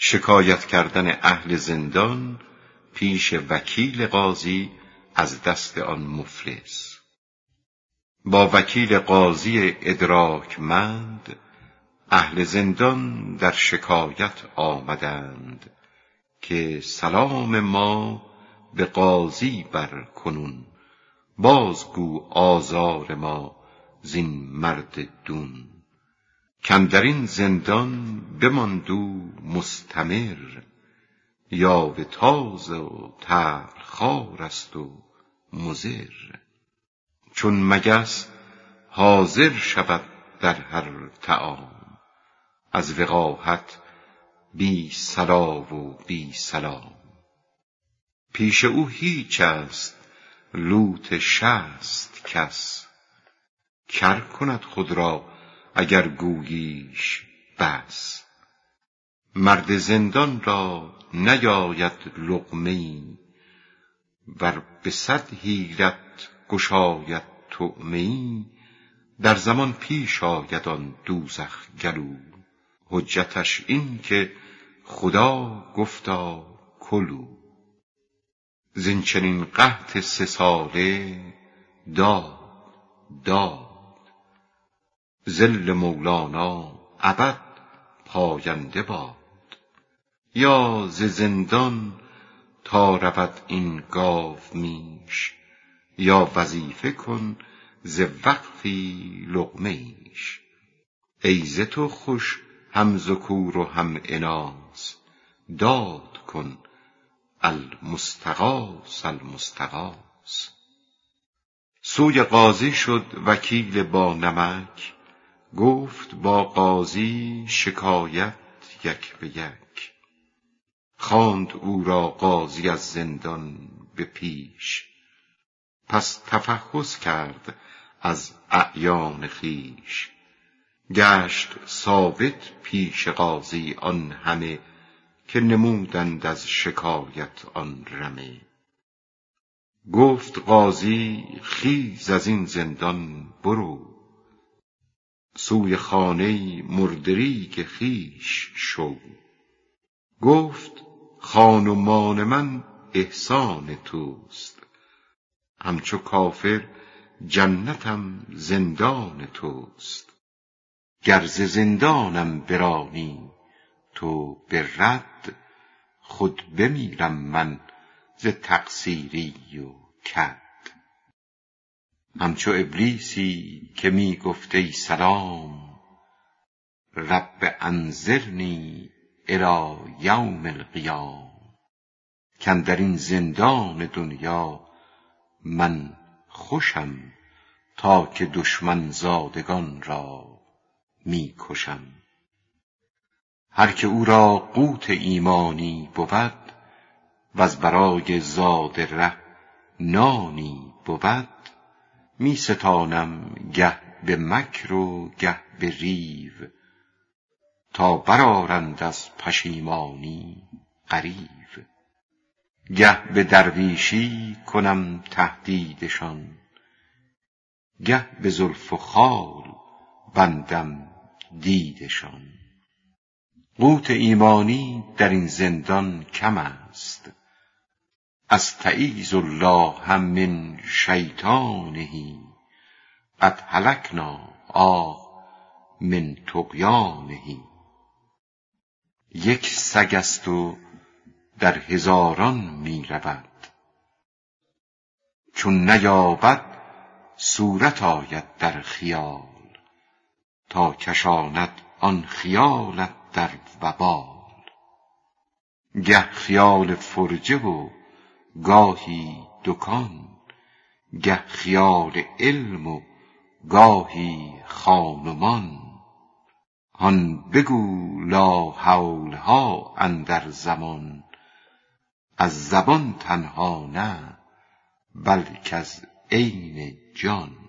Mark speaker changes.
Speaker 1: شکایت کردن اهل زندان پیش وکیل قاضی از دست آن مفلس. با وکیل قاضی ادراکمند اهل زندان در شکایت آمدند که سلام ما به قاضی بر کنون، بازگو آزار ما زین مرد دون. کاندرین زندان بماند او مستمر، یاوه تاز و تلخوار است و مضر. چون مگس حاضر شود در هر طعام، از وقاحت بی صلا و بی سلام. پیش او هیچ است لوت شست کس، کر کند خود را اگر گوییش بس. مرد زندان را نیاید لقمه‌ای، ور به 100 حیلت گشاید طعمه‌ای. در زمان پیش آید آن دوزخ گلو، حجتش این که خدا گفتا کلوا. زین چنین قحط 3 ساله داد ظل مولانا ابد پاینده باد. یا ز زندان تا رود این گاو میش، یا وظیفه کن ز وقفی لقمه ایش. ای ز تو خوش هم ذکور و هم اناث، داد کن المستغاث المستغاث. سوی قاضی شد وکیل با نمک، گفت با قاضی شکایت یک به یک. خواند او را قاضی از زندان به پیش، پس تفحص کرد از اعیان خویش. گشت ثابت پیش قاضی آن همه، که نمودند از شکایت آن رمه. گفت قاضی خیز از این زندان برو، سوی خانه مردریگ خویش شو. گفت خان و مان من احسان توست، همچو کافر جنتم زندان توست. گر ز زندانم برانی تو به رد، خود بمیرم من ز تقصیری و کد. همچو ابلیسی که می گفت ای سلام، رب انظرنی الی یوم القیام. کاندرین زندان دنیا من خوشم، تا که دشمن زادگان را می کشم. هر که او را قوت ایمانی بود، وز برای زاد ره نانی بود. می ستانم گه به مکر و گه به ریو، تا برآرند از پشیمانی غریو. گه به درویشی کنم تهدیدشان، گه به زلف و خال بندم دیدشان. قوت ایمانی در این زندان کم است، استعیذ الله من شیطانه، قد هلکنا من طغیانه. یک سگ است و در هزاران می رود، چون نیابد صورت آید در خیال. تا کشاند آن خیالت در وبال، گه خیال فرجه و گاهی دکان، گه خیال علم و گاهی خان و مان. هان بگو لا حول ها اندر زمان، از زبان تنها نه بلک از عین جان.